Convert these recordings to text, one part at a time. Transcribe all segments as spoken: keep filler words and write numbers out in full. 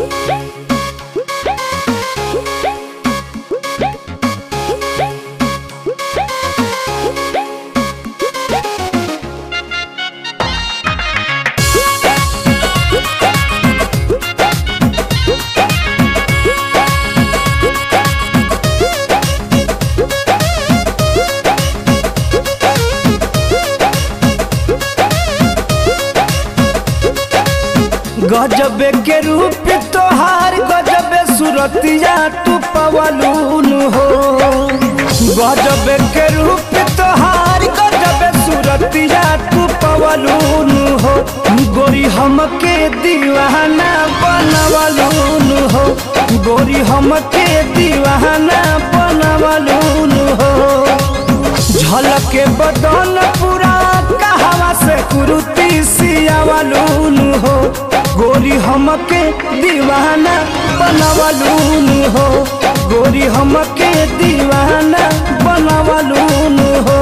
गजबे के रूप तोहार गजबे सूरतिया तू पवलून हो। गजबे के रूप तोहार गजबे सूरतिया तू पवलून हो। गोरी हमके दीवाना बनवलून हो। गोरी हमके दीवाना बनवलून हो। झलके बदन पूरा कहवा से कुरुती सियावलून हो। गोरी हमके दीवाना बनवलून हो। गोरी हमके दीवाना बनवलून हो।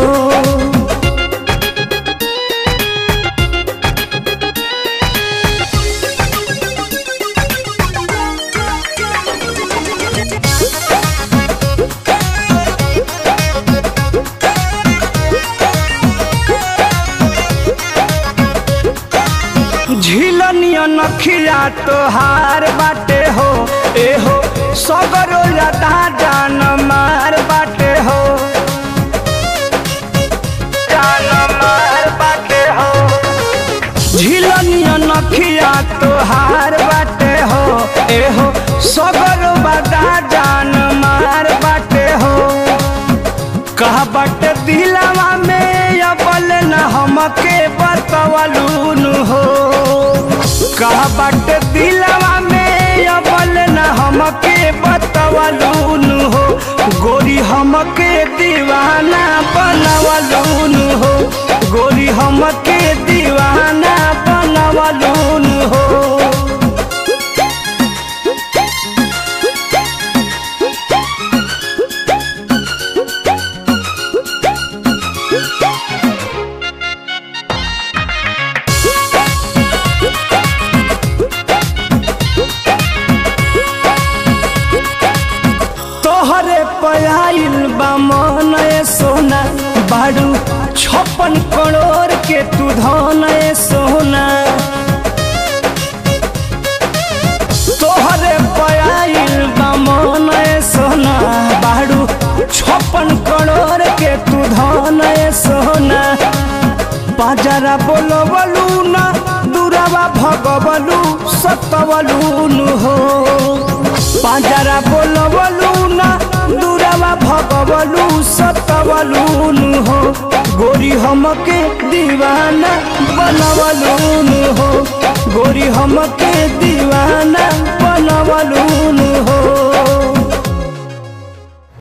झिलनिया नखिया तोहार बाटे हो। ए हो सगरो लता जान मार बाटे हो। जान मार बाटे हो। झिलनिया नखिया तोहार बाटे हो। ए हो सगरो लता जान मार बाटे हो। कहा बाटे दिलवा में अबल न हमके बतवलून हो। कहा बाटे दिलवा में अबल न हमके बतवलून हो। गोरी हमके दीवाना बनवलून हो। गोरी हमके दीवाना बनवलून हो। पयाइल बा मन सोना बाड़ू छप्पन करोड़ के तू धन सोना। तोहरे पयाइल बा मन सोना बाड़ू छप्पन करोड़ के तू धन सोना। पाजरा बोलवलू ना दूरवा भगवलू सतवलून हो। पाजरा बोलवलू ना दूरवा भगवलू सतवलून हो। गोरी हमके दीवाना बनवलून हो। गोरी हमके दी